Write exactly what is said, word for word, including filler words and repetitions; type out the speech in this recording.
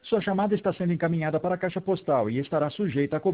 Sua chamada está sendo encaminhada para a caixa postal e estará sujeita a cobrança.